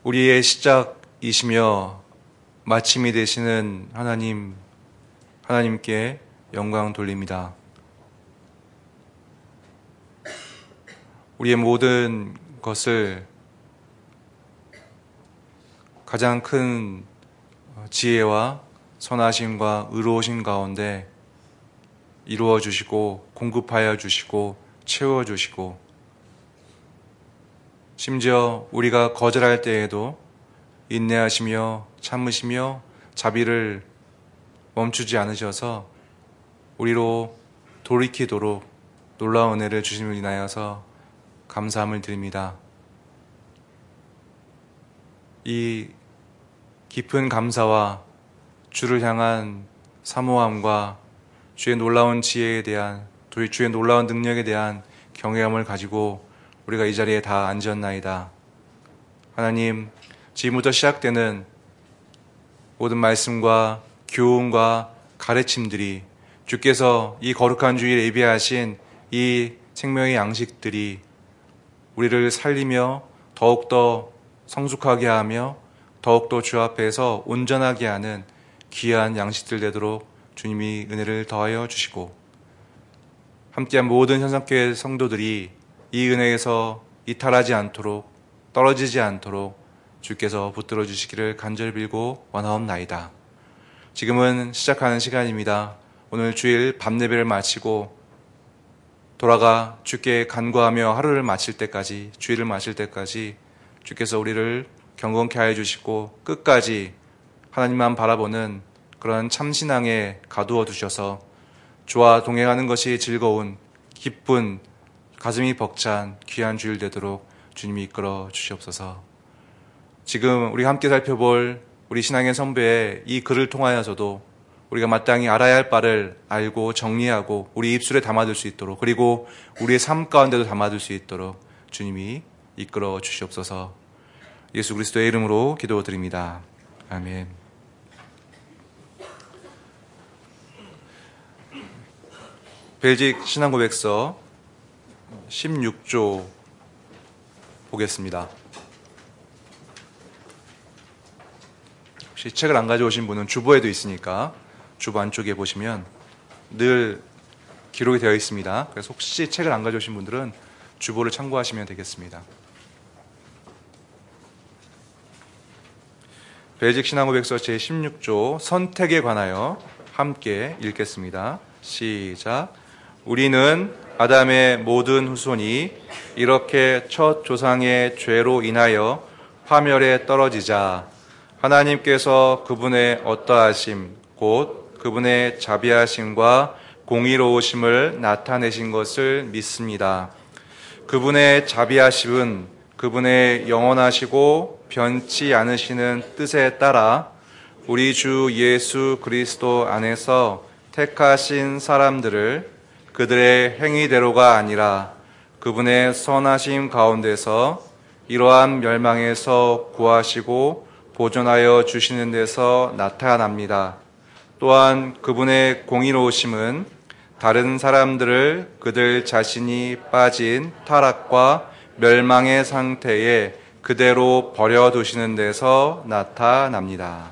우리의 시작이시며 마침이 되시는 하나님께 영광 돌립니다. 우리의 모든 것을 가장 큰 지혜와 선하심과 의로우신 가운데 이루어 주시고 공급하여 주시고 채워 주시고, 심지어 우리가 거절할 때에도 인내하시며 참으시며 자비를 멈추지 않으셔서 우리로 돌이키도록 놀라운 은혜를 주심을 인하여서 감사함을 드립니다. 이 깊은 감사와 주를 향한 사모함과 주의 놀라운 지혜에 대한, 주의 놀라운 능력에 대한 경외함을 가지고 우리가 이 자리에 다 앉았나이다. 하나님, 지금부터 시작되는 모든 말씀과 교훈과 가르침들이, 주께서 이 거룩한 주일에 예비하신 이 생명의 양식들이 우리를 살리며 더욱더 성숙하게 하며 더욱더 주 앞에서 온전하게 하는 귀한 양식들 되도록 주님이 은혜를 더하여 주시고, 함께한 모든 현상교회 성도들이 이 은혜에서 이탈하지 않도록, 떨어지지 않도록 주께서 붙들어 주시기를 간절히 빌고 원하옵나이다. 지금은 시작하는 시간입니다. 오늘 주일 밤 예배를 마치고 돌아가 주께 간구하며 하루를 마칠 때까지, 주일을 마칠 때까지 주께서 우리를 경건케 하여 주시고 끝까지 하나님만 바라보는 그런 참신앙에 가두어 두셔서 주와 동행하는 것이 즐거운, 기쁜, 가슴이 벅찬 귀한 주일 되도록 주님이 이끌어 주시옵소서. 지금 우리가 함께 살펴볼 우리 신앙의 선배의 이 글을 통하여서도 우리가 마땅히 알아야 할 바를 알고 정리하고 우리 입술에 담아둘 수 있도록, 그리고 우리의 삶 가운데도 담아둘 수 있도록 주님이 이끌어 주시옵소서. 예수 그리스도의 이름으로 기도드립니다. 아멘. 벨직 신앙고백서 16조 보겠습니다. 혹시 책을 안 가져오신 분은 주보에도 있으니까 주보 안쪽에 보시면 늘 기록이 되어 있습니다. 그래서 혹시 책을 안 가져오신 분들은 주보를 참고하시면 되겠습니다. 벨직 신앙고백서 제16조 선택에 관하여 함께 읽겠습니다. 시작. 우리는 아담의 모든 후손이 이렇게 첫 조상의 죄로 인하여 파멸에 떨어지자 하나님께서 그분의 어떠하심 곧 그분의 자비하심과 공의로우심을 나타내신 것을 믿습니다. 그분의 자비하심은 그분의 영원하시고 변치 않으시는 뜻에 따라 우리 주 예수 그리스도 안에서 택하신 사람들을 그들의 행위대로가 아니라 그분의 선하심 가운데서 이러한 멸망에서 구하시고 보존하여 주시는 데서 나타납니다. 또한 그분의 공의로우심은 다른 사람들을 그들 자신이 빠진 타락과 멸망의 상태에 그대로 버려두시는 데서 나타납니다.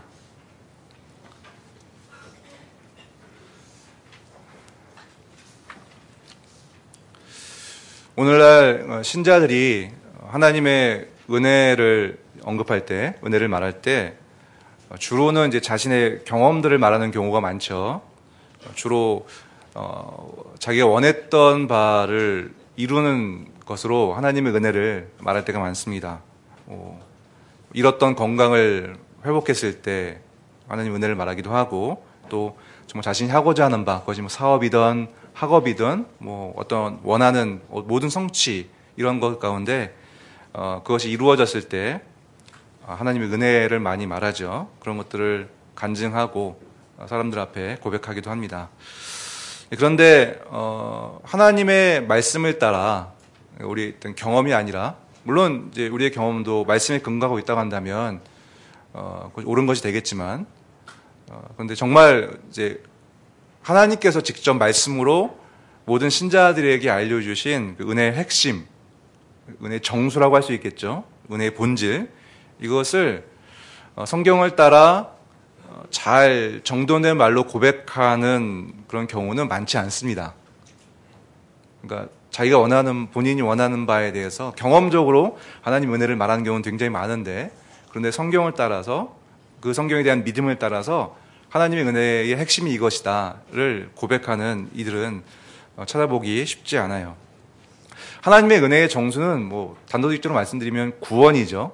오늘날 신자들이 하나님의 은혜를 언급할 때, 은혜를 말할 때 주로는 이제 자신의 경험들을 말하는 경우가 많죠. 주로 자기가 원했던 바를 이루는 것으로 하나님의 은혜를 말할 때가 많습니다. 잃었던 건강을 회복했을 때 하나님 은혜를 말하기도 하고, 또 정말 자신이 하고자 하는 바, 그것이 뭐 사업이든 학업이든 뭐 어떤 원하는 모든 성취, 이런 것 가운데 그것이 이루어졌을 때 하나님의 은혜를 많이 말하죠. 그런 것들을 간증하고 사람들 앞에 고백하기도 합니다. 그런데 하나님의 말씀을 따라 우리 어떤 경험이 아니라, 물론 이제 우리의 경험도 말씀에 근거하고 있다고 한다면 옳은 것이 되겠지만, 그런데 정말 이제 하나님께서 직접 말씀으로 모든 신자들에게 알려주신 그 은혜의 핵심, 은혜의 정수라고 할 수 있겠죠. 은혜의 본질, 이것을 성경을 따라 잘 정돈된 말로 고백하는 그런 경우는 많지 않습니다. 그러니까 자기가 본인이 원하는 바에 대해서 경험적으로 하나님 은혜를 말하는 경우는 굉장히 많은데, 그런데 성경을 따라서, 그 성경에 대한 믿음을 따라서 하나님의 은혜의 핵심이 이것이다를 고백하는 이들은 찾아보기 쉽지 않아요. 하나님의 은혜의 정수는 단도직입적으로 말씀드리면 구원이죠.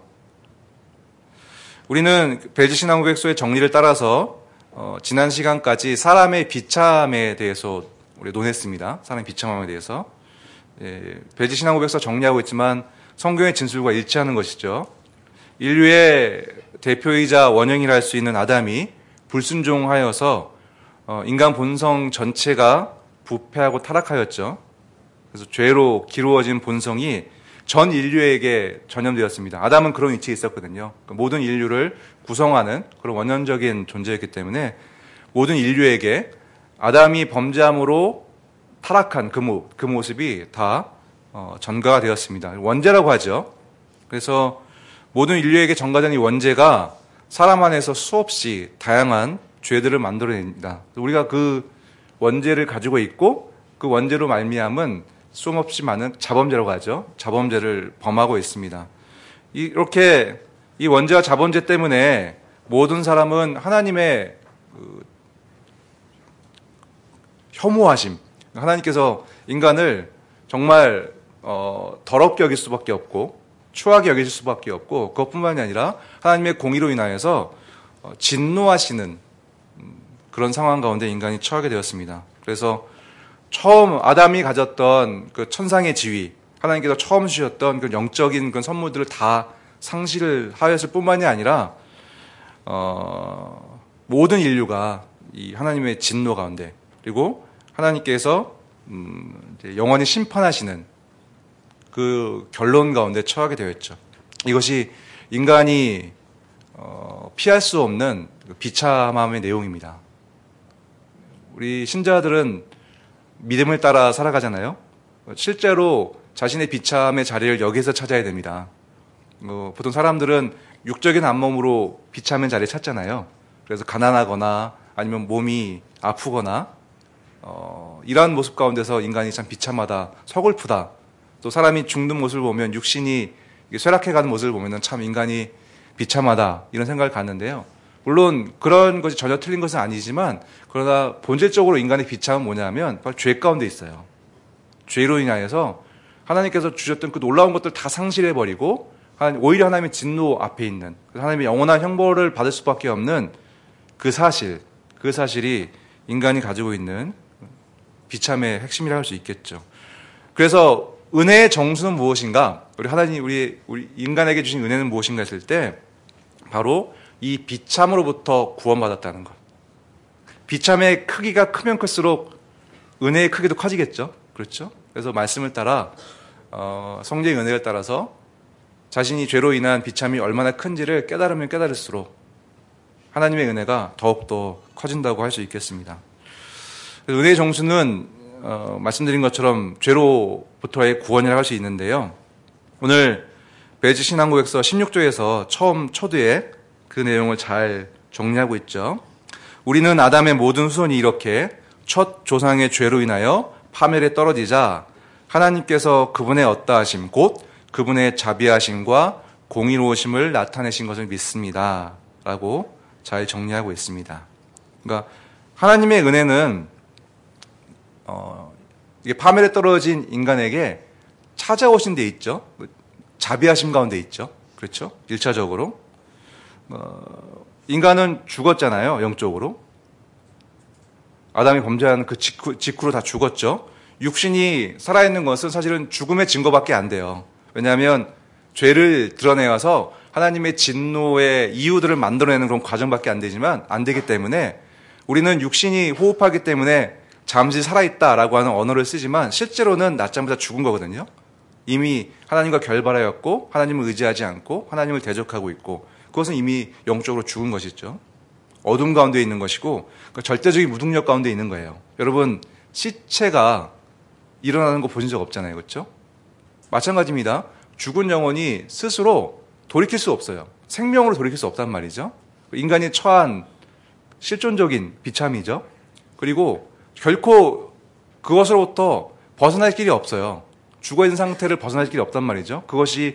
우리는 벨즈신앙고백서의 정리를 따라서 지난 시간까지 사람의 비참에 대해서 우리 논했습니다. 사람의 비참함에 대해서. 벨즈신앙고백서 정리하고 있지만 성경의 진술과 일치하는 것이죠. 인류의 대표이자 원형이라 할 수 있는 아담이 불순종하여서 인간 본성 전체가 부패하고 타락하였죠. 그래서 죄로 기루어진 본성이 전 인류에게 전염되었습니다. 아담은 그런 위치에 있었거든요. 모든 인류를 구성하는 그런 원형적인 존재였기 때문에 모든 인류에게 아담이 범죄함으로 타락한 그 모습이 다 전가가 되었습니다. 원죄라고 하죠. 그래서 모든 인류에게 전가된 이 원죄가 사람 안에서 수없이 다양한 죄들을 만들어냅니다. 우리가 그 원죄를 가지고 있고 그 원죄로 말미암은 수없이 많은 자범죄라고 하죠. 자범죄를 범하고 있습니다. 이렇게 이 원죄와 자범죄 때문에 모든 사람은 하나님의 혐오하심, 하나님께서 인간을 정말 더럽게 여길 수밖에 없고 추하게 여길 수밖에 없고, 그것뿐만이 아니라 하나님의 공의로 인하여서 진노하시는 그런 상황 가운데 인간이 처하게 되었습니다. 그래서 처음 아담이 가졌던 그 천상의 지위, 하나님께서 처음 주셨던 그 영적인 그 선물들을 다 상실을 하였을 뿐만이 아니라 모든 인류가 이 하나님의 진노 가운데, 그리고 하나님께서 이제 영원히 심판하시는 그 결론 가운데 처하게 되었죠. 이것이 인간이 피할 수 없는 비참함의 내용입니다. 우리 신자들은 믿음을 따라 살아가잖아요. 실제로 자신의 비참의 자리를 여기서 찾아야 됩니다. 보통 사람들은 육적인 안몸으로 비참한 자리를 찾잖아요. 그래서 가난하거나 아니면 몸이 아프거나 이러한 모습 가운데서 인간이 참 비참하다, 서글프다, 또 사람이 죽는 모습을 보면, 육신이 쇠락해가는 모습을 보면 참 인간이 비참하다, 이런 생각을 갖는데요. 물론 그런 것이 전혀 틀린 것은 아니지만, 그러나 본질적으로 인간의 비참은 뭐냐면 바로 죄 가운데 있어요. 죄로 인하여서 하나님께서 주셨던 그 놀라운 것들 다 상실해버리고 오히려 하나님의 진노 앞에 있는, 하나님의 영원한 형벌을 받을 수밖에 없는 그 사실이 인간이 가지고 있는 비참의 핵심이라 할 수 있겠죠. 그래서 은혜의 정수는 무엇인가? 우리 인간에게 주신 은혜는 무엇인가 했을 때 바로 이 비참으로부터 구원받았다는 것. 비참의 크기가 크면 클수록 은혜의 크기도 커지겠죠. 그렇죠? 그래서 말씀을 따라 성령의 은혜를 따라서 자신이 죄로 인한 비참이 얼마나 큰지를 깨달으면 깨달을수록 하나님의 은혜가 더욱더 커진다고 할 수 있겠습니다. 은혜의 정수는 말씀드린 것처럼 죄로부터의 구원이라고 할 수 있는데요. 오늘 벨즈 신앙고백서 16조에서 처음 초두에 그 내용을 잘 정리하고 있죠. 우리는 아담의 모든 후손이 이렇게 첫 조상의 죄로 인하여 파멸에 떨어지자 하나님께서 그분의 어떠하심 곧 그분의 자비하심과 공의로우심을 나타내신 것을 믿습니다. 라고 잘 정리하고 있습니다. 그러니까 하나님의 은혜는 이게 파멸에 떨어진 인간에게 찾아오신 데 있죠. 자비하심 가운데 있죠. 그렇죠? 1차적으로. 인간은 죽었잖아요. 영적으로. 아담이 범죄한 그 직후로 다 죽었죠. 육신이 살아있는 것은 사실은 죽음의 증거밖에 안 돼요. 왜냐하면 죄를 드러내어서 하나님의 진노의 이유들을 만들어내는 그런 과정밖에 안 되기 때문에 우리는 육신이 호흡하기 때문에 잠시 살아있다라고 하는 언어를 쓰지만 실제로는 낮잠보다 죽은 거거든요. 이미 하나님과 결발하였고 하나님을 의지하지 않고 하나님을 대적하고 있고, 그것은 이미 영적으로 죽은 것이죠. 어둠 가운데 있는 것이고 그러니까 절대적인 무능력 가운데 있는 거예요. 여러분, 시체가 일어나는 거 보신 적 없잖아요. 그렇죠? 마찬가지입니다. 죽은 영혼이 스스로 돌이킬 수 없어요. 생명으로 돌이킬 수 없단 말이죠. 인간이 처한 실존적인 비참이죠. 그리고 결코 그것으로부터 벗어날 길이 없어요. 죽어있는 상태를 벗어날 길이 없단 말이죠. 그것이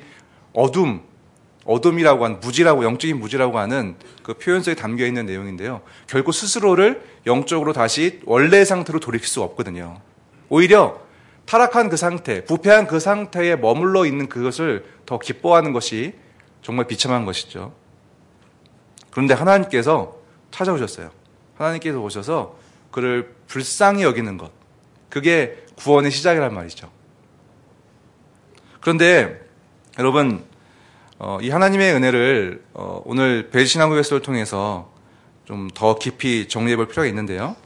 어둠이라고 하는 영적인 무지라고 하는 그 표현 속에 담겨 있는 내용인데요. 결코 스스로를 영적으로 다시 원래의 상태로 돌이킬 수가 없거든요. 오히려 타락한 그 상태, 부패한 그 상태에 머물러 있는 그것을 더 기뻐하는 것이 정말 비참한 것이죠. 그런데 하나님께서 찾아오셨어요. 하나님께서 오셔서 그를 불쌍히 여기는 것, 그게 구원의 시작이란 말이죠. 그런데 여러분, 이 하나님의 은혜를 오늘 벨신앙고백서를 통해서 좀 더 깊이 정리해 볼 필요가 있는데요.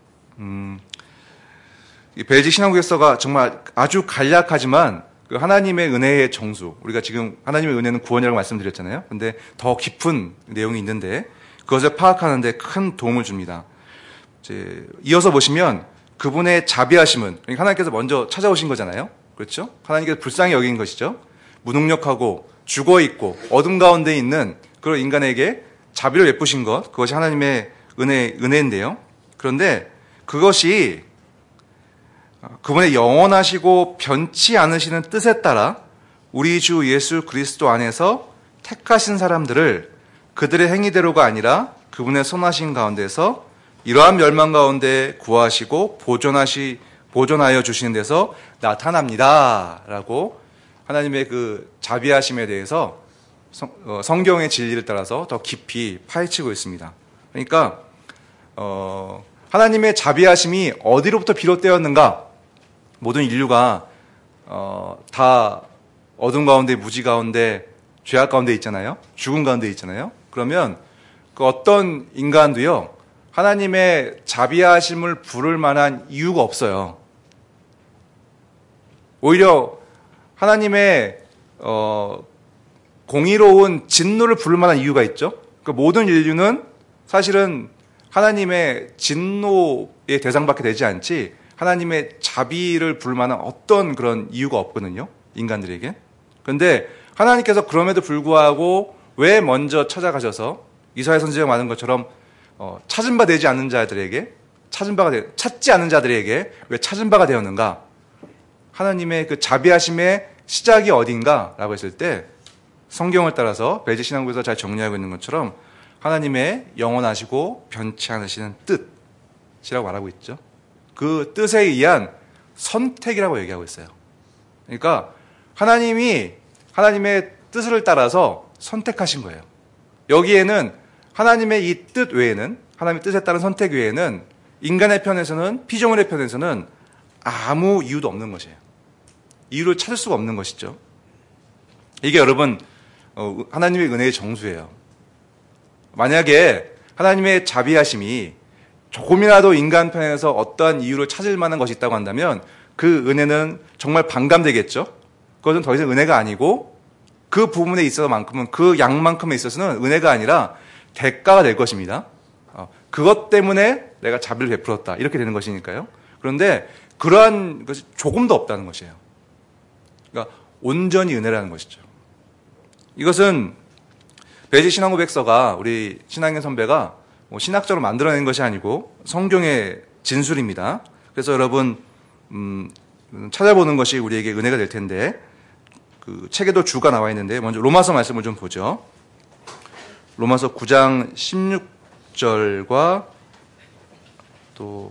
이 벨지 신앙고백서가 정말 아주 간략하지만 그 하나님의 은혜의 정수, 우리가 지금 하나님의 은혜는 구원이라고 말씀드렸잖아요. 근데 더 깊은 내용이 있는데 그것을 파악하는 데 큰 도움을 줍니다. 이어서 보시면 그분의 자비하심은, 그러니까 하나님께서 먼저 찾아오신 거잖아요. 그렇죠? 하나님께서 불쌍히 여긴 것이죠. 무능력하고 죽어있고 어둠 가운데 있는 그런 인간에게 자비를 베푸신 것, 그것이 하나님의 은혜인데요. 그런데 그것이 그분의 영원하시고 변치 않으시는 뜻에 따라 우리 주 예수 그리스도 안에서 택하신 사람들을 그들의 행위대로가 아니라 그분의 선하신 가운데서 이러한 멸망 가운데 구하시고 보존하여 주시는 데서 나타납니다. 라고 하나님의 그 자비하심에 대해서 성경의 진리를 따라서 더 깊이 파헤치고 있습니다. 그러니까 하나님의 자비하심이 어디로부터 비롯되었는가? 모든 인류가 다 어둠 가운데, 무지 가운데, 죄악 가운데 있잖아요. 죽음 가운데 있잖아요. 그러면 그 어떤 인간도요, 하나님의 자비하심을 부를 만한 이유가 없어요. 오히려 하나님의 공의로운 진노를 부를 만한 이유가 있죠. 그러니까 모든 인류는 사실은 하나님의 진노의 대상밖에 되지 않지 하나님의 자비를 부를 만한 어떤 그런 이유가 없거든요. 인간들에게. 그런데 하나님께서 그럼에도 불구하고 왜 먼저 찾아가셔서 이사야 선지자가 말한 것처럼 찾은 바 되지 않는 자들에게 찾지 않은 자들에게 왜 찾은 바가 되었는가? 하나님의 그 자비하심의 시작이 어딘가라고 했을 때 성경을 따라서 벨지 신앙고에서 잘 정리하고 있는 것처럼 하나님의 영원하시고 변치 않으시는 뜻이라고 말하고 있죠. 그 뜻에 의한 선택이라고 얘기하고 있어요. 그러니까 하나님이 하나님의 뜻을 따라서 선택하신 거예요. 여기에는 하나님의 이 뜻 외에는, 하나님의 뜻에 따른 선택 외에는 인간의 편에서는, 피조물의 편에서는 아무 이유도 없는 것이에요. 이유를 찾을 수가 없는 것이죠. 이게 여러분 하나님의 은혜의 정수예요. 만약에 하나님의 자비하심이 조금이라도 인간 편에서 어떠한 이유를 찾을 만한 것이 있다고 한다면 그 은혜는 정말 반감되겠죠. 그것은 더 이상 은혜가 아니고 그 부분에 있어서만큼은, 그 양만큼에 있어서는 은혜가 아니라 대가가 될 것입니다. 그것 때문에 내가 자비를 베풀었다, 이렇게 되는 것이니까요. 그런데 그러한 것이 조금도 없다는 것이에요. 그러니까 온전히 은혜라는 것이죠. 이것은 벨지 신앙고백서가 우리 신앙의 선배가 신학적으로 만들어낸 것이 아니고 성경의 진술입니다. 그래서 여러분 찾아보는 것이 우리에게 은혜가 될 텐데, 그 책에도 주가 나와 있는데 먼저 로마서 말씀을 좀 보죠. 로마서 9장 16절과 또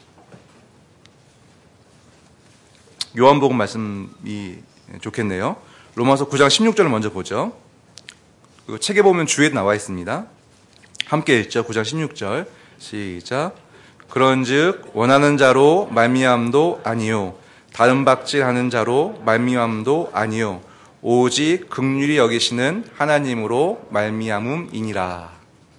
요한복음 말씀이 좋겠네요. 로마서 9장 16절을 먼저 보죠. 그 책에 보면 주에 나와 있습니다. 함께 읽죠. 9장 16절 시작. 그런즉 원하는 자로 말미암도 아니요 다른 박질하는 자로 말미암도 아니요 오직 긍휼히 여기시는 하나님으로 말미암음이니라.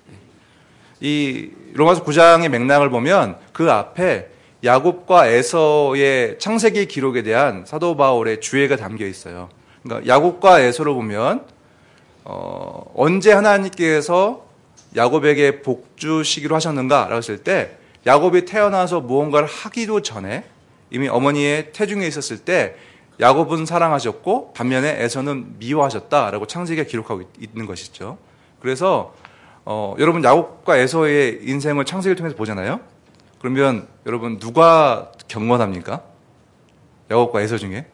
이 로마서 9장의 맥락을 보면 그 앞에 야곱과 에서의 창세기 기록에 대한 사도 바울의 주의가 담겨 있어요. 그러니까 야곱과 에서를 보면 언제 하나님께서 야곱에게 복 주시기로 하셨는가라고 했을 때 야곱이 태어나서 무언가를 하기도 전에 이미 어머니의 태중에 있었을 때 야곱은 사랑하셨고 반면에 에서는 미워하셨다라고 창세기가 기록하고 있는 것이죠. 그래서 여러분 야곱과 에서의 인생을 창세기를 통해서 보잖아요. 그러면 여러분 누가 경건합니까? 야곱과 에서 중에?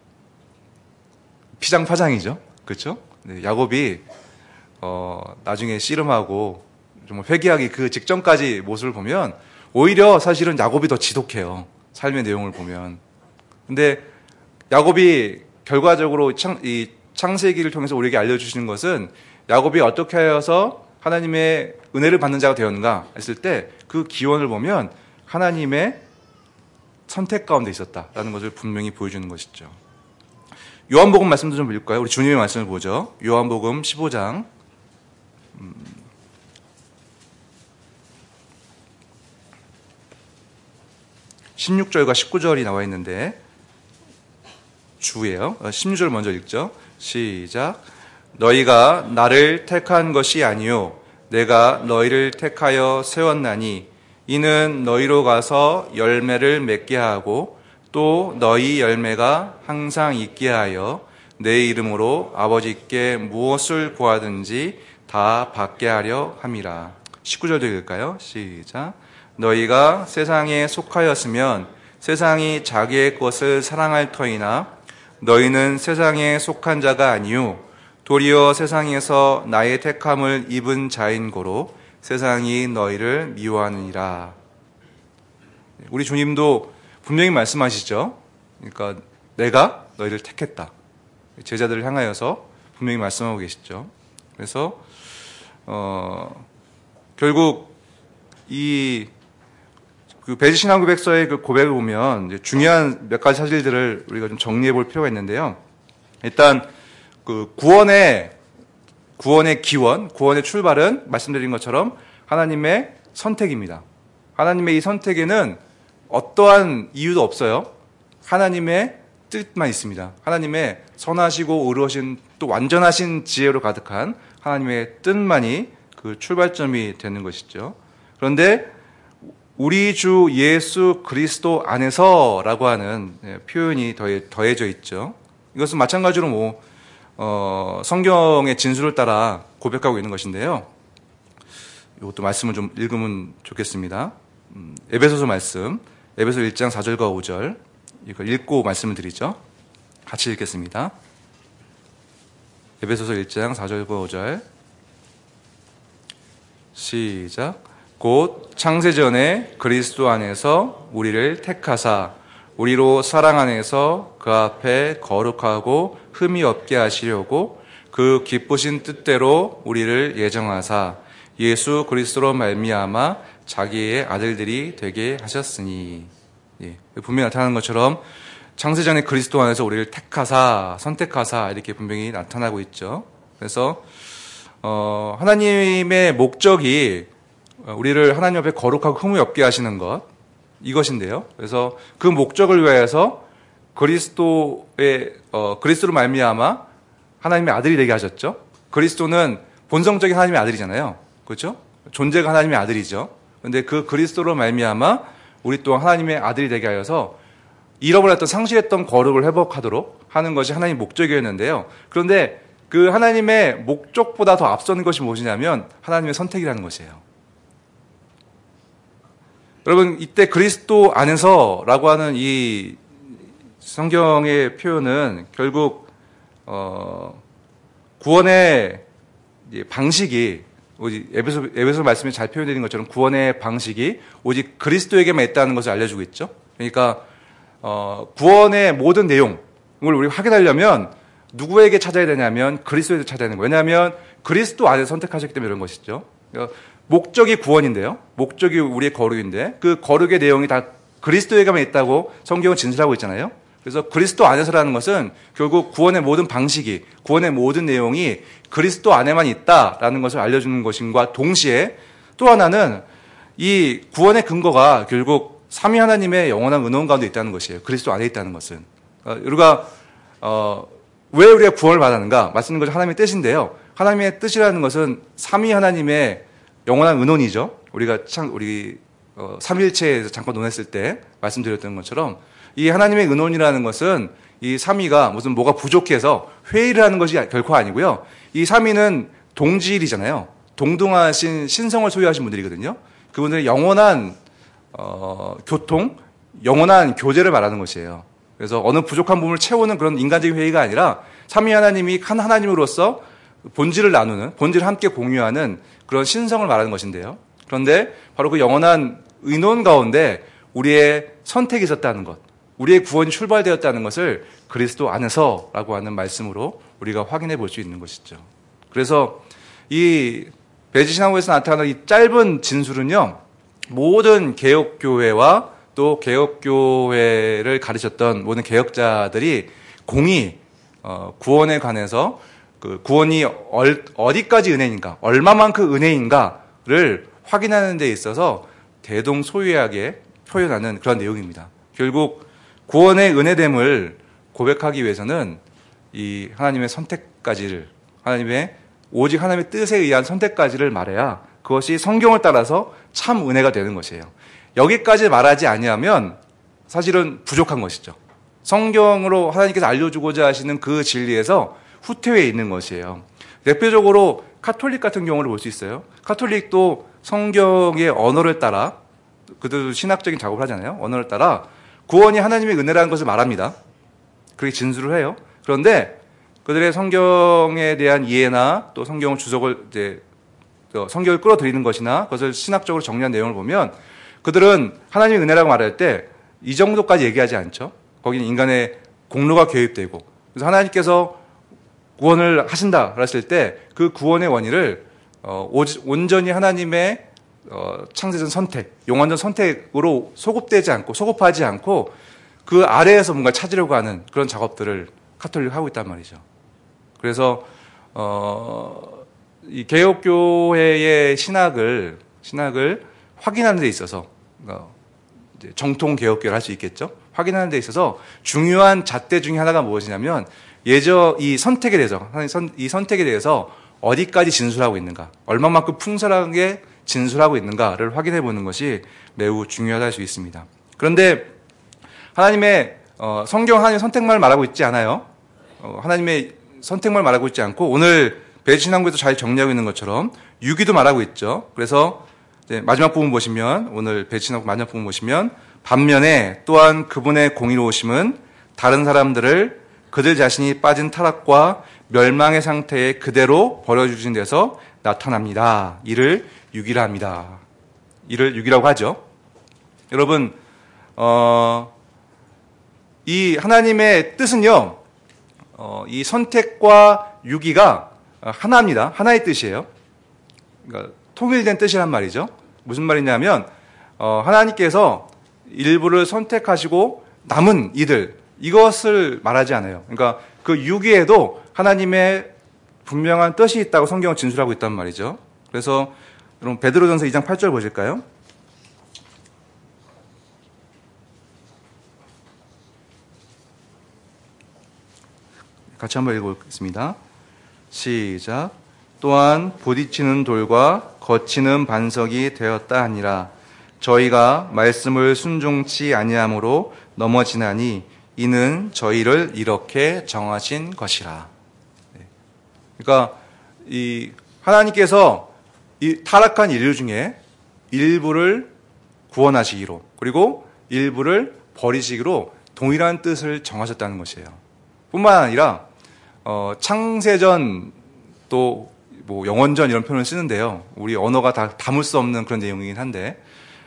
피장파장이죠. 그렇죠? 네, 야곱이 나중에 씨름하고 좀 회개하기 그 직전까지 모습을 보면 오히려 사실은 야곱이 더 지독해요. 삶의 내용을 보면. 근데 야곱이 결과적으로 이 창세기를 통해서 우리에게 알려주시는 것은 야곱이 어떻게 하여서 하나님의 은혜를 받는 자가 되었는가 했을 때 그 기원을 보면 하나님의 선택 가운데 있었다라는 것을 분명히 보여주는 것이죠. 요한복음 말씀도 좀 읽을까요? 우리 주님의 말씀을 보죠. 요한복음 15장 16절과 19절이 나와 있는데 주예요. 16절 먼저 읽죠. 시작. 너희가 나를 택한 것이 아니요 내가 너희를 택하여 세웠나니 이는 너희로 가서 열매를 맺게 하고 또 너희 열매가 항상 있게 하여 내 이름으로 아버지께 무엇을 구하든지 다 받게 하려 함이라. 19절도 읽을까요? 시작. 너희가 세상에 속하였으면 세상이 자기의 것을 사랑할 터이나 너희는 세상에 속한 자가 아니요 도리어 세상에서 나의 택함을 입은 자인 고로 세상이 너희를 미워하느니라. 우리 주님도 분명히 말씀하시죠. 그러니까 내가 너희를 택했다. 제자들을 향하여서 분명히 말씀하고 계시죠. 그래서 결국 그 베드신앙고백서의 그 고백을 보면 이제 중요한 몇 가지 사실들을 우리가 좀 정리해 볼 필요가 있는데요. 일단 그 구원의 기원, 구원의 출발은 말씀드린 것처럼 하나님의 선택입니다. 하나님의 이 선택에는 어떠한 이유도 없어요. 하나님의 뜻만 있습니다. 하나님의 선하시고 의로우신 또 완전하신 지혜로 가득한 하나님의 뜻만이 그 출발점이 되는 것이죠. 그런데 우리 주 예수 그리스도 안에서라고 하는 표현이 더해져 있죠. 이것은 마찬가지로 성경의 진술을 따라 고백하고 있는 것인데요. 이것도 말씀을 좀 읽으면 좋겠습니다. 에베소서 말씀, 에베소 1장 4절과 5절 이걸 읽고 말씀을 드리죠. 같이 읽겠습니다. 에베소서 1장 4절과 5절 시작. 곧 창세전에 그리스도 안에서 우리를 택하사 우리로 사랑 안에서 그 앞에 거룩하고 흠이 없게 하시려고 그 기쁘신 뜻대로 우리를 예정하사 예수 그리스도로 말미암아 자기의 아들들이 되게 하셨으니. 예, 분명히 나타나는 것처럼 창세전에 그리스도 안에서 우리를 택하사 선택하사 이렇게 분명히 나타나고 있죠. 그래서 하나님의 목적이 우리를 하나님 앞에 거룩하고 흠이 없게 하시는 것 이것인데요. 그래서 그 목적을 위해서 그리스도로 말미암아 하나님의 아들이 되게 하셨죠. 그리스도는 본성적인 하나님의 아들이잖아요. 그렇죠? 존재가 하나님의 아들이죠. 그런데 그 그리스도로 말미암아 우리 또한 하나님의 아들이 되게 하여서 잃어버렸던 상실했던 거룩을 회복하도록 하는 것이 하나님의 목적이었는데요. 그런데 그 하나님의 목적보다 더 앞서는 것이 무엇이냐면 하나님의 선택이라는 것이에요. 여러분 이때 그리스도 안에서라고 하는 이 성경의 표현은 결국 구원의 방식이 오직 에베소 말씀에 잘 표현되는 것처럼 구원의 방식이 오직 그리스도에게만 있다는 것을 알려주고 있죠. 그러니까 구원의 모든 내용을 우리가 확인하려면 누구에게 찾아야 되냐면 그리스도에게 찾아야 되는 거예요. 왜냐하면 그리스도 안에서 선택하셨기 때문에 이런 것이죠. 그러니까 목적이 구원인데요. 목적이 우리의 거룩인데 그 거룩의 내용이 다 그리스도에게만 있다고 성경은 진술하고 있잖아요. 그래서 그리스도 안에서라는 것은 결국 구원의 모든 방식이, 구원의 모든 내용이 그리스도 안에만 있다라는 것을 알려주는 것인과 동시에 또 하나는 이 구원의 근거가 결국 삼위 하나님의 영원한 은혜원 가운데 있다는 것이에요. 그리스도 안에 있다는 것은. 우리가 왜 우리가 구원을 받았는가? 말씀드린 것이 하나님의 뜻인데요. 하나님의 뜻이라는 것은 삼위 하나님의 영원한 은원이죠. 우리 삼일체에서 잠깐 논했을 때 말씀드렸던 것처럼 이 하나님의 은원이라는 것은 이 삼위가 무슨 뭐가 부족해서 회의를 하는 것이 결코 아니고요. 이 삼위는 동질이잖아요. 동등하신 신성을 소유하신 분들이거든요. 그분들의 영원한 교통, 영원한 교제를 말하는 것이에요. 그래서 어느 부족한 부분을 채우는 그런 인간적인 회의가 아니라 삼위 하나님이 한 하나님으로서 본질을 나누는, 본질을 함께 공유하는 그런 신성을 말하는 것인데요. 그런데 바로 그 영원한 의논 가운데 우리의 선택이 있었다는 것, 우리의 구원이 출발되었다는 것을 그리스도 안에서라고 하는 말씀으로 우리가 확인해 볼 수 있는 것이죠. 그래서 이 배지신앙고에서 나타나는 이 짧은 진술은요, 모든 개혁교회와 또 개혁교회를 가르쳤던 모든 개혁자들이 공히 구원에 관해서 그 구원이 어디까지 은혜인가, 얼마만큼 은혜인가를 확인하는 데 있어서 대동소이하게 표현하는 그런 내용입니다. 결국 구원의 은혜됨을 고백하기 위해서는 이 하나님의 선택까지를, 오직 하나님의 뜻에 의한 선택까지를 말해야 그것이 성경을 따라서 참 은혜가 되는 것이에요. 여기까지 말하지 아니하면 사실은 부족한 것이죠. 성경으로 하나님께서 알려주고자 하시는 그 진리에서 후퇴해 있는 것이에요. 대표적으로 카톨릭 같은 경우를 볼 수 있어요. 카톨릭도 성경의 언어를 따라, 그들도 신학적인 작업을 하잖아요. 언어를 따라 구원이 하나님의 은혜라는 것을 말합니다. 그렇게 진술을 해요. 그런데 그들의 성경에 대한 이해나 또 성경을 성경을 끌어들이는 것이나 그것을 신학적으로 정리한 내용을 보면 그들은 하나님의 은혜라고 말할 때 이 정도까지 얘기하지 않죠. 거기는 인간의 공로가 개입되고, 그래서 하나님께서 구원을 하신다 그랬을 때 그 구원의 원인을 온전히 하나님의 창세전 선택, 영원전 선택으로 소급하지 않고 그 아래에서 뭔가 찾으려고 하는 그런 작업들을 카톨릭 하고 있단 말이죠. 그래서 이 개혁교회의 신학을 확인하는 데 있어서 이제 정통 개혁교를 할 수 있겠죠. 확인하는 데 있어서 중요한 잣대 중에 하나가 무엇이냐면 이 선택에 대해서 어디까지 진술하고 있는가, 얼마만큼 풍성하게 진술하고 있는가를 확인해 보는 것이 매우 중요하다 할 수 있습니다. 그런데 하나님의 하나님의 선택만을 말하고 있지 않아요. 하나님의 선택만을 말하고 있지 않고 오늘 배신왕국에도 잘 정리하고 있는 것처럼 유기도 말하고 있죠. 그래서 마지막 부분 보시면, 오늘 배신왕국 마지막 부분 보시면, 반면에 또한 그분의 공의로우심은 다른 사람들을 그들 자신이 빠진 타락과 멸망의 상태에 그대로 버려주신 데서 나타납니다. 이를 유기라 합니다. 이를 유기라고 하죠. 여러분, 이 하나님의 뜻은요, 이 선택과 유기가 하나입니다. 하나의 뜻이에요. 그러니까 통일된 뜻이란 말이죠. 무슨 말이냐면, 하나님께서 일부를 선택하시고 남은 이것을 말하지 않아요. 그러니까 그 유기에도 하나님의 분명한 뜻이 있다고 성경은 진술하고 있단 말이죠. 그래서 여러분 베드로전서 2장 8절 보실까요? 같이 한번 읽어보겠습니다. 시작. 또한 부딪히는 돌과 거치는 반석이 되었다 하니라. 저희가 말씀을 순종치 아니함으로 넘어지나니 이는 저희를 이렇게 정하신 것이라. 그러니까 이 하나님께서 이 타락한 인류 중에 일부를 구원하시기로, 그리고 일부를 버리시기로 동일한 뜻을 정하셨다는 것이에요. 뿐만 아니라 창세전 또 뭐 영원전 이런 표현을 쓰는데요. 우리 언어가 다 담을 수 없는 그런 내용이긴 한데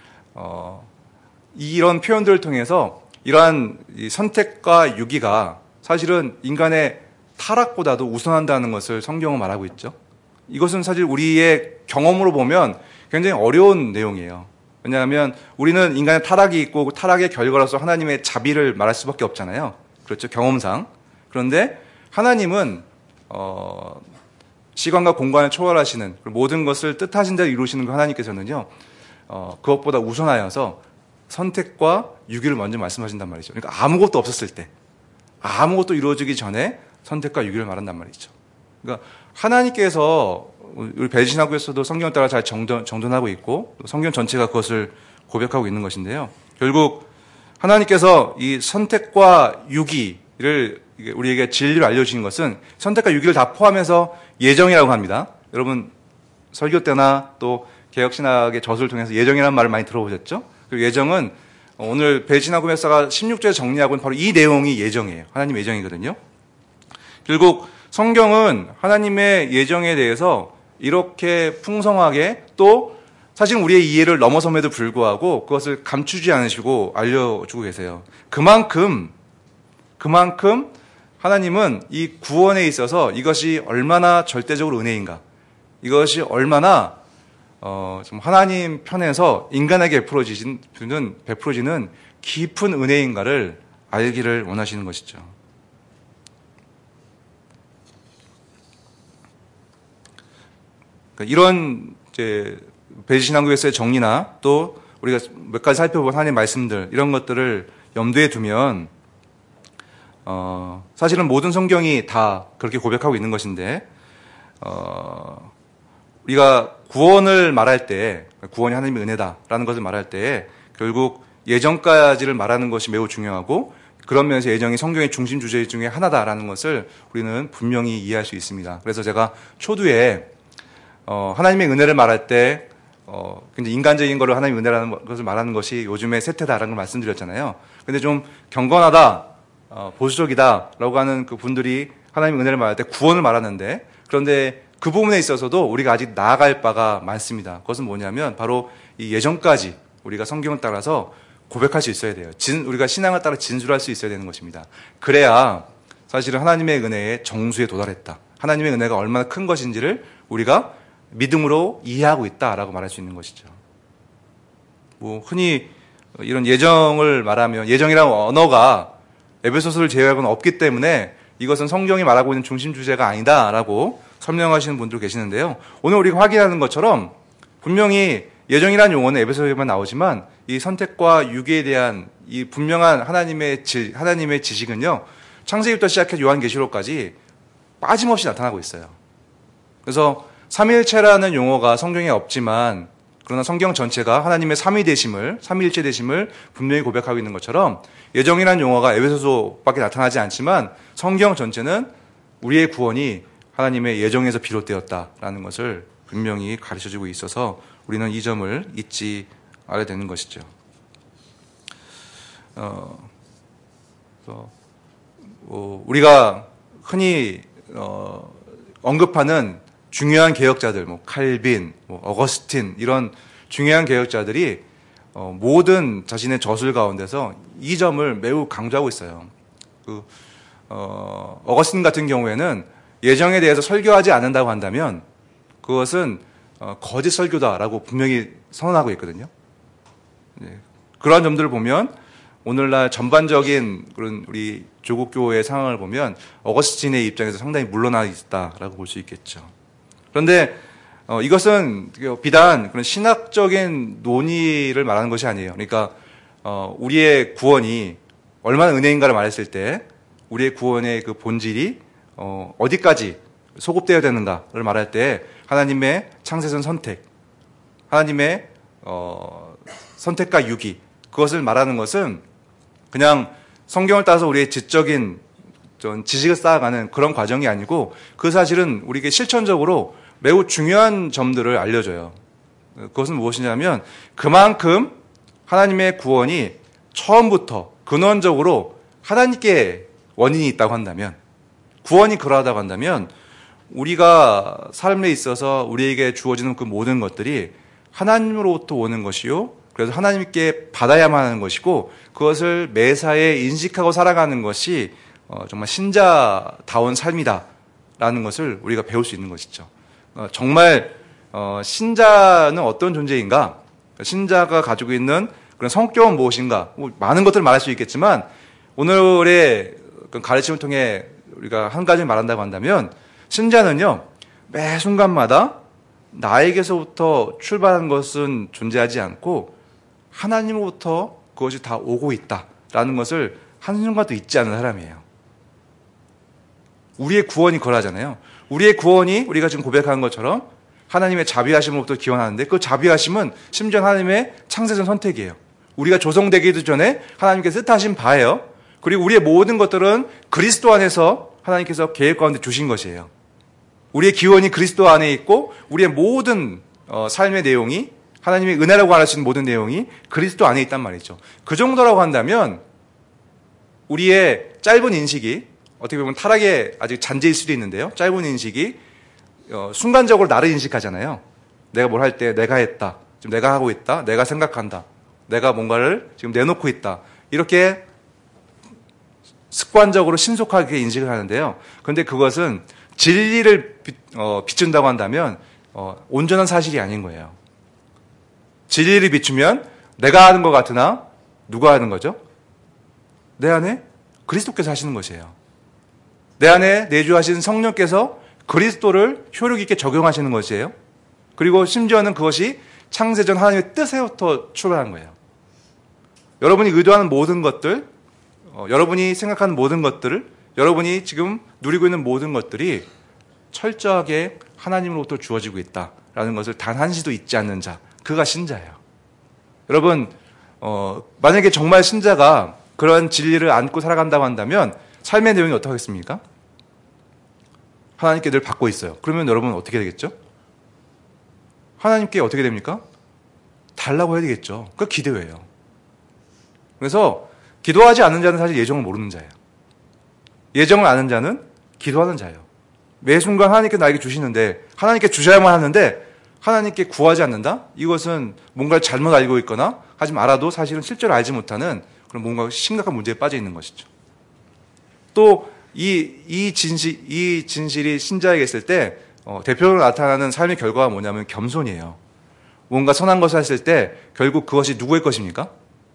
이런 표현들을 통해서 이러한 이 선택과 유기가 사실은 인간의 타락보다도 우선한다는 것을 성경은 말하고 있죠. 이것은 사실 우리의 경험으로 보면 굉장히 어려운 내용이에요. 왜냐하면 우리는 인간의 타락이 있고 그 타락의 결과로서 하나님의 자비를 말할 수밖에 없잖아요. 그렇죠, 경험상. 그런데 하나님은 시간과 공간을 초월하시는 모든 것을 뜻하신 대로 이루시는 그 하나님께서는요, 그것보다 우선하여서 선택과 유기를 먼저 말씀하신단 말이죠. 그러니까 아무것도 없었을 때, 아무것도 이루어지기 전에 선택과 유기를 말한단 말이죠. 그러니까 하나님께서 우리 배신하고에서도 성경을 따라 잘 정돈하고 있고 성경 전체가 그것을 고백하고 있는 것인데요. 결국 하나님께서 이 선택과 유기를 우리에게 진리를 알려주신 것은 선택과 유기를 다 포함해서 예정이라고 합니다. 여러분 설교 때나 또 개혁신학의 저술을 통해서 예정이라는 말을 많이 들어보셨죠? 그리고 예정은 오늘 배진하 구매사가 16절에 정리하고 있는 바로 이 내용이 예정이에요. 하나님 예정이거든요. 결국 성경은 하나님의 예정에 대해서 이렇게 풍성하게 또 사실 우리의 이해를 넘어섬에도 불구하고 그것을 감추지 않으시고 알려주고 계세요. 그만큼 하나님은 이 구원에 있어서 이것이 얼마나 절대적으로 은혜인가, 이것이 얼마나 좀 하나님 편에서 인간에게 베풀어지는 깊은 은혜인가를 알기를 원하시는 것이죠. 그러니까 이런 이제 배신한국에서의 정리나 또 우리가 몇 가지 살펴본 하나님의 말씀들, 이런 것들을 염두에 두면 사실은 모든 성경이 다 그렇게 고백하고 있는 것인데, 우리가 구원을 말할 때, 구원이 하나님의 은혜다라는 것을 말할 때 결국 예정까지를 말하는 것이 매우 중요하고, 그런 면에서 예정이 성경의 중심 주제 중에 하나다라는 것을 우리는 분명히 이해할 수 있습니다. 그래서 제가 초두에 하나님의 은혜를 말할 때 굉장히 인간적인 거를 하나님의 은혜라는 것을 말하는 것이 요즘의 세태다라는 걸 말씀드렸잖아요. 근데 좀 경건하다, 보수적이다라고 하는 그 분들이 하나님의 은혜를 말할 때 구원을 말하는데, 그런데 그 부분에 있어서도 우리가 아직 나아갈 바가 많습니다. 그것은 뭐냐면 바로 이 예정까지 우리가 성경을 따라서 고백할 수 있어야 돼요. 우리가 신앙을 따라 진술할 수 있어야 되는 것입니다. 그래야 사실은 하나님의 은혜의 정수에 도달했다, 하나님의 은혜가 얼마나 큰 것인지를 우리가 믿음으로 이해하고 있다라고 말할 수 있는 것이죠. 흔히 이런 예정을 말하면, 예정이라는 언어가 에베소서를 제외하고는 없기 때문에 이것은 성경이 말하고 있는 중심 주제가 아니다라고 설명하시는 분들 계시는데요. 오늘 우리가 확인하는 것처럼 분명히 예정이라는 용어는 에베소서에만 나오지만 이 선택과 유기에 대한 이 분명한 하나님의 지식은요, 창세기부터 시작해 요한계시록까지 빠짐없이 나타나고 있어요. 그래서 삼위일체라는 용어가 성경에 없지만, 그러나 성경 전체가 하나님의 삼위일체 되심을 분명히 고백하고 있는 것처럼, 예정이라는 용어가 에베소서밖에 나타나지 않지만 성경 전체는 우리의 구원이 하나님의 예정에서 비롯되었다라는 것을 분명히 가르쳐주고 있어서 우리는 이 점을 잊지 말아야 되는 것이죠. 우리가 흔히 언급하는 중요한 개혁자들, 칼빈, 어거스틴, 이런 중요한 개혁자들이 모든 자신의 저술 가운데서 이 점을 매우 강조하고 있어요. 어거스틴 같은 경우에는 예정에 대해서 설교하지 않는다고 한다면 그것은 거짓 설교다라고 분명히 선언하고 있거든요. 그러한 점들을 보면 오늘날 전반적인 그런 우리 조국교회의 상황을 보면 어거스틴의 입장에서 상당히 물러나 있다라고 볼 수 있겠죠. 그런데 이것은 비단 그런 신학적인 논의를 말하는 것이 아니에요. 그러니까 우리의 구원이 얼마나 은혜인가를 말했을 때 우리의 구원의 그 본질이 어디까지 소급되어야 되는가를 말할 때 하나님의 창세전 선택, 하나님의 선택과 유기, 그것을 말하는 것은 그냥 성경을 따라서 우리의 지적인 지식을 쌓아가는 그런 과정이 아니고, 그 사실은 우리에게 실천적으로 매우 중요한 점들을 알려줘요. 그것은 무엇이냐면 그만큼 하나님의 구원이 처음부터 근원적으로 하나님께 원인이 있다고 한다면, 구원이 그러하다고 한다면 우리가 삶에 있어서 우리에게 주어지는 그 모든 것들이 하나님으로부터 오는 것이요, 그래서 하나님께 받아야만 하는 것이고, 그것을 매사에 인식하고 살아가는 것이 정말 신자다운 삶이다라는 것을 우리가 배울 수 있는 것이죠. 정말 신자는 어떤 존재인가, 신자가 가지고 있는 그런 성격은 무엇인가, 많은 것들을 말할 수 있겠지만 오늘의 가르침을 통해 우리가 한 가지 말한다고 한다면, 신자는요 매 순간마다 나에게서부터 출발한 것은 존재하지 않고 하나님으로부터 그것이 다 오고 있다라는 것을 한순간도 잊지 않는 사람이에요. 우리의 구원이 그러하잖아요. 우리의 구원이 우리가 지금 고백한 것처럼 하나님의 자비하심으로부터 기원하는데, 그 자비하심은 심지어 하나님의 창세전 선택이에요. 우리가 조성되기도 전에 하나님께서 뜻하신 바예요. 그리고 우리의 모든 것들은 그리스도 안에서 하나님께서 계획 가운데 주신 것이에요. 우리의 기원이 그리스도 안에 있고 우리의 모든 삶의 내용이 하나님의 은혜라고 할 수 있는 모든 내용이 그리스도 안에 있단 말이죠. 그 정도라고 한다면 우리의 짧은 인식이 어떻게 보면 타락의 아직 잔재일 수도 있는데요. 짧은 인식이 순간적으로 나를 인식하잖아요. 내가 뭘 할 때 내가 했다. 지금 내가 하고 있다. 내가 생각한다. 내가 뭔가를 지금 내놓고 있다. 이렇게 습관적으로 신속하게 인식을 하는데요. 그런데 그것은 진리를 비춘다고 한다면 온전한 사실이 아닌 거예요. 진리를 비추면 내가 하는 것 같으나 누가 하는 거죠? 내 안에 그리스도께서 하시는 것이에요. 내 안에 내주하신 성령께서 그리스도를 효력 있게 적용하시는 것이에요. 그리고 심지어는 그것이 창세전 하나님의 뜻에부터 출발한 거예요. 여러분이 의도하는 모든 것들, 여러분이 생각하는 모든 것들을, 여러분이 지금 누리고 있는 모든 것들이 철저하게 하나님으로부터 주어지고 있다라는 것을 단 한시도 잊지 않는 자, 그가 신자예요. 여러분, 만약에 정말 신자가 그런 진리를 안고 살아간다고 한다면 삶의 내용이 어떻겠습니까? 하나님께 늘 받고 있어요. 그러면 여러분은 어떻게 되겠죠? 하나님께 어떻게 됩니까? 달라고 해야 되겠죠. 그게 기도예요. 그래서 기도하지 않는 자는 사실 예정을 모르는 자예요. 예정을 아는 자는 기도하는 자예요. 매 순간 하나님께 나에게 주시는데 하나님께 주셔야만 하는데 하나님께 구하지 않는다? 이것은 뭔가를 잘못 알고 있거나 하지만 알아도 사실은 실제로 알지 못하는 그런 뭔가 심각한 문제에 빠져 있는 것이죠. 또 이 진실이 신자에게 있을 때 대표로 나타나는 삶의 결과가 뭐냐면 겸손이에요. 뭔가 선한 것을 했을 때 결국 그것이 누구의 것입니까?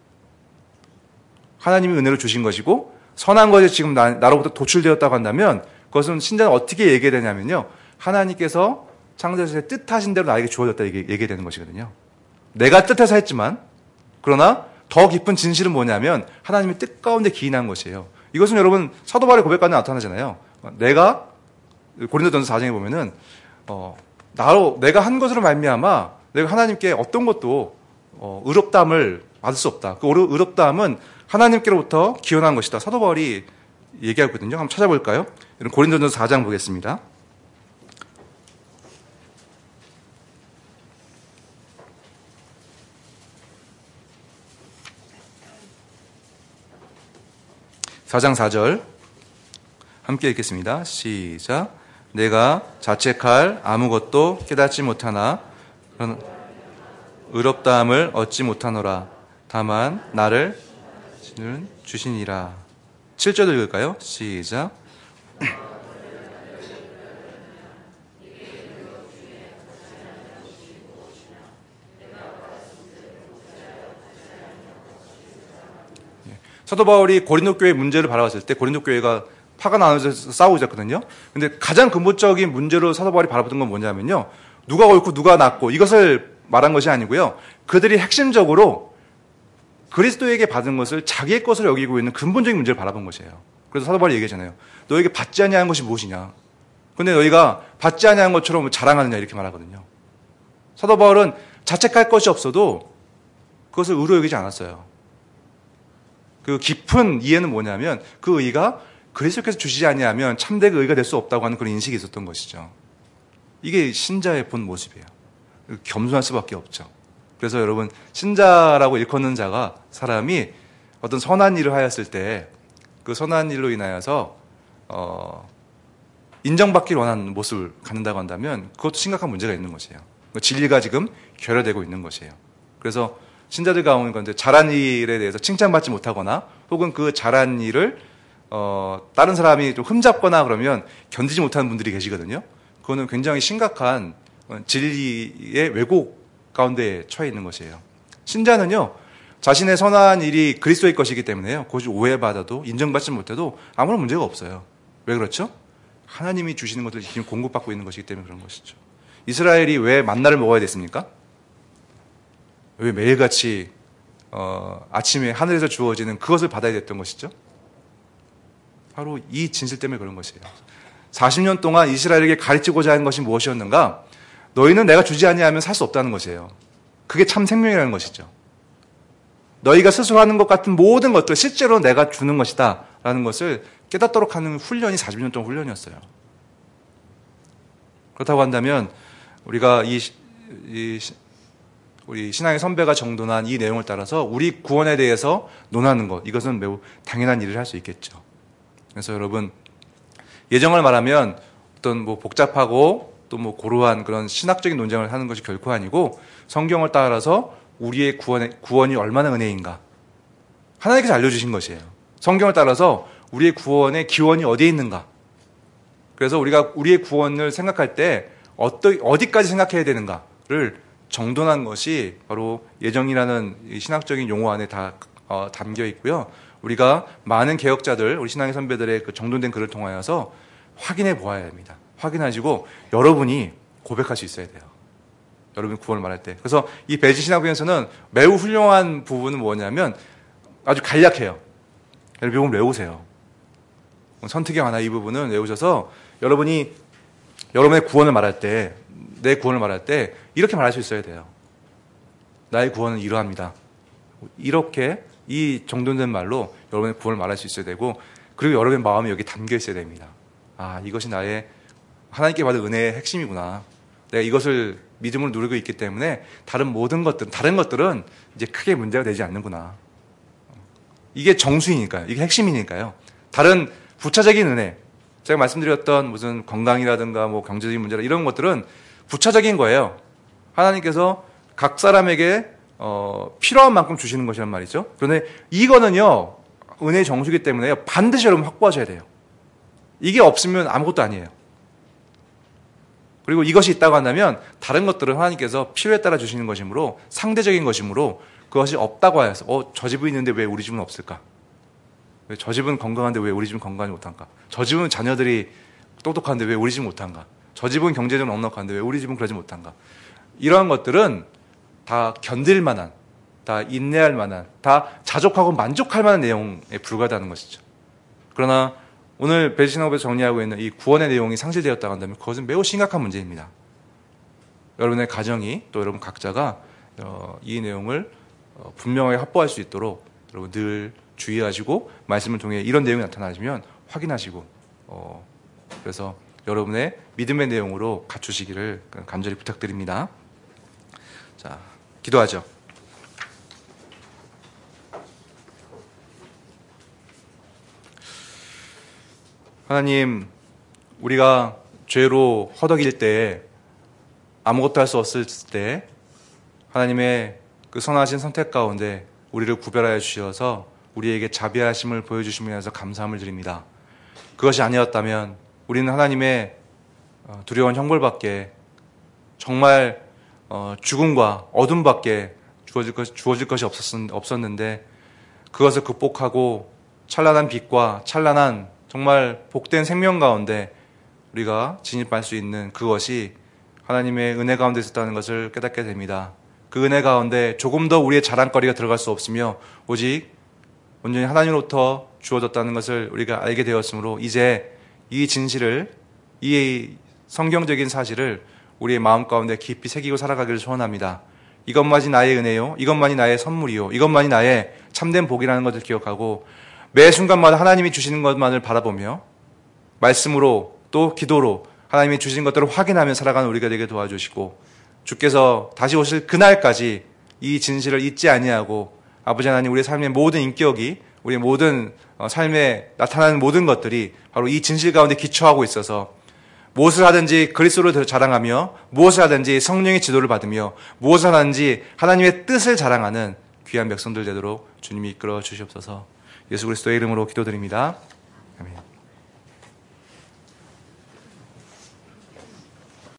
하나님이 은혜를 주신 것이고 선한 것이 지금 나로부터 도출되었다고 한다면 그것은 신자는 어떻게 얘기되냐면요. 하나님께서 창세전에 뜻하신 대로 나에게 주어졌다 얘기되는 것이거든요. 내가 뜻해서 했지만 그러나 더 깊은 진실은 뭐냐면 하나님의 뜻 가운데 기인한 것이에요. 이것은 여러분 사도 바울의 고백 가운데 나타나잖아요. 내가 고린도전서 4장에 보면은 내가 한 것으로 말미암아 내가 하나님께 어떤 것도 의롭다함을 받을 수 없다. 그 의롭다함은 하나님께로부터 기원한 것이다. 사도 바울이 얘기하거든요. 한번 찾아볼까요? 고린도전서 4장 보겠습니다. (4장 4절) 함께 읽겠습니다. 시작. 내가 자책할 아무것도 깨닫지 못하나 의롭다함을 얻지 못하노라. 다만 나를 주시니라. 7절 읽을까요? 시작. 사도 바울이 고린도 교회 문제를 바라봤을 때 고린도 교회가 파가 나눠져서 싸우고 있었거든요. 근데 가장 근본적인 문제로 사도 바울이 바라봤던 건 뭐냐면요. 누가 옳고 누가 낫고 이것을 말한 것이 아니고요. 그들이 핵심적으로 그리스도에게 받은 것을 자기의 것으로 여기고 있는 근본적인 문제를 바라본 것이에요. 그래서 사도 바울이 얘기하잖아요. 너에게 받지 아니한 것이 무엇이냐. 근데 너희가 받지 아니한 것처럼 자랑하느냐 이렇게 말하거든요. 사도 바울은 자책할 것이 없어도 그것을 의로 여기지 않았어요. 그 깊은 이해는 뭐냐면 그 의가 그리스도께서 주시지 아니하면 참된 의가 될 수 없다고 하는 그런 인식이 있었던 것이죠. 이게 신자의 본 모습이에요. 겸손할 수밖에 없죠. 그래서 여러분 신자라고 일컫는 자가 사람이 어떤 선한 일을 하였을 때 그 선한 일로 인하여서 인정받기를 원하는 모습을 갖는다고 한다면 그것도 심각한 문제가 있는 것이에요. 진리가 지금 결여되고 있는 것이에요. 그래서 신자들 가운데 잘한 일에 대해서 칭찬받지 못하거나 혹은 그 잘한 일을 다른 사람이 좀 흠잡거나 그러면 견디지 못하는 분들이 계시거든요. 그거는 굉장히 심각한 진리의 왜곡 가운데 처해 있는 것이에요. 신자는요, 자신의 선한 일이 그리스도의 것이기 때문에요. 그것이 오해받아도 인정받지 못해도 아무런 문제가 없어요. 왜 그렇죠? 하나님이 주시는 것을 지금 공급받고 있는 것이기 때문에 그런 것이죠. 이스라엘이 왜 만나를 먹어야 됐습니까? 왜 매일같이 아침에 하늘에서 주어지는 그것을 받아야 됐던 것이죠? 바로 이 진실 때문에 그런 것이에요. 40년 동안 이스라엘에게 가르치고자 하는 것이 무엇이었는가? 너희는 내가 주지 아니하면 살 수 없다는 것이에요. 그게 참 생명이라는 것이죠. 너희가 스스로 하는 것 같은 모든 것들 실제로 내가 주는 것이다 라는 것을 깨닫도록 하는 훈련이 40년 동안 훈련이었어요. 그렇다고 한다면 우리가 우리 신앙의 선배가 정돈한 이 내용을 따라서 우리 구원에 대해서 논하는 것, 이것은 매우 당연한 일을 할 수 있겠죠. 그래서 여러분, 예정을 말하면 어떤 뭐 복잡하고 또 뭐 고루한 그런 신학적인 논쟁을 하는 것이 결코 아니고 성경을 따라서 우리의 구원이 얼마나 은혜인가 하나님께서 알려주신 것이에요. 성경을 따라서 우리의 구원의 기원이 어디에 있는가. 그래서 우리가 우리의 구원을 생각할 때 어디까지 생각해야 되는가를 정돈한 것이 바로 예정이라는 신학적인 용어 안에 다 담겨 있고요. 우리가 많은 개혁자들, 우리 신앙의 선배들의 그 정돈된 글을 통하여서 확인해 보아야 합니다. 확인하시고 여러분이 고백할 수 있어야 돼요. 여러분이 구원을 말할 때. 그래서 이 배지 신학교에서는 매우 훌륭한 부분은 뭐냐면 아주 간략해요. 여러분 외우세요. 선택의 하나 이 부분은 외우셔서 여러분이 여러분의 구원을 말할 때, 내 구원을 말할 때 이렇게 말할 수 있어야 돼요. 나의 구원은 이러합니다. 이렇게 이 정돈된 말로 여러분의 구원을 말할 수 있어야 되고, 그리고 여러분의 마음이 여기 담겨 있어야 됩니다. 아, 이것이 나의 하나님께 받은 은혜의 핵심이구나. 내가 이것을 믿음으로 누리고 있기 때문에 다른 것들은 이제 크게 문제가 되지 않는구나. 이게 정수이니까요. 이게 핵심이니까요. 다른 부차적인 은혜, 제가 말씀드렸던 무슨 건강이라든가 뭐 경제적인 문제라 이런 것들은 부차적인 거예요. 하나님께서 각 사람에게 필요한 만큼 주시는 것이란 말이죠. 그런데 이거는요, 은혜의 정수이기 때문에 반드시 여러분 확보하셔야 돼요. 이게 없으면 아무것도 아니에요. 그리고 이것이 있다고 한다면 다른 것들은 하나님께서 필요에 따라 주시는 것이므로 상대적인 것이므로 그것이 없다고 하여서 저 집은 있는데 왜 우리 집은 없을까? 저 집은 건강한데 왜 우리 집은 건강하지 못한가? 저 집은 자녀들이 똑똑한데 왜 우리 집은 못한가? 저 집은 경제적으로 넉넉한데 왜 우리 집은 그러지 못한가? 이러한 것들은 다 견딜 만한, 다 인내할 만한, 다 자족하고 만족할 만한 내용에 불과하다는 것이죠. 그러나 오늘 배신업에서 정리하고 있는 이 구원의 내용이 상실되었다고 한다면 그것은 매우 심각한 문제입니다. 여러분의 가정이 또 여러분 각자가 이 내용을 분명하게 확보할 수 있도록 여러분 늘 주의하시고 말씀을 통해 이런 내용이 나타나시면 확인하시고 그래서 여러분의 믿음의 내용으로 갖추시기를 간절히 부탁드립니다. 자, 기도하죠. 하나님, 우리가 죄로 허덕일 때, 아무것도 할 수 없을 때 하나님의 그 선하신 선택 가운데 우리를 구별하여 주셔서 우리에게 자비하심을 보여주시면서 감사함을 드립니다. 그것이 아니었다면 우리는 하나님의 두려운 형벌밖에, 정말 죽음과 어둠밖에 주어질 것이 없었는데 그것을 극복하고 찬란한 빛과 찬란한 정말 복된 생명 가운데 우리가 진입할 수 있는 그것이 하나님의 은혜 가운데 있었다는 것을 깨닫게 됩니다. 그 은혜 가운데 조금 더 우리의 자랑거리가 들어갈 수 없으며 오직 온전히 하나님으로부터 주어졌다는 것을 우리가 알게 되었으므로 이제 이 진실을, 이 성경적인 사실을 우리의 마음 가운데 깊이 새기고 살아가기를 소원합니다. 이것만이 나의 은혜요, 이것만이 나의 선물이요, 이것만이 나의 참된 복이라는 것을 기억하고 매 순간마다 하나님이 주시는 것만을 바라보며 말씀으로 또 기도로 하나님이 주신 것들을 확인하며 살아가는 우리가 되게 도와주시고, 주께서 다시 오실 그날까지 이 진실을 잊지 아니하고 아버지 하나님, 우리의 삶의 모든 인격이, 우리의 모든 삶에 나타나는 모든 것들이 바로 이 진실 가운데 기초하고 있어서 무엇을 하든지 그리스도를 자랑하며 무엇을 하든지 성령의 지도를 받으며 무엇을 하든지 하나님의 뜻을 자랑하는 귀한 백성들 되도록 주님이 이끌어 주시옵소서. 예수 그리스도의 이름으로 기도드립니다.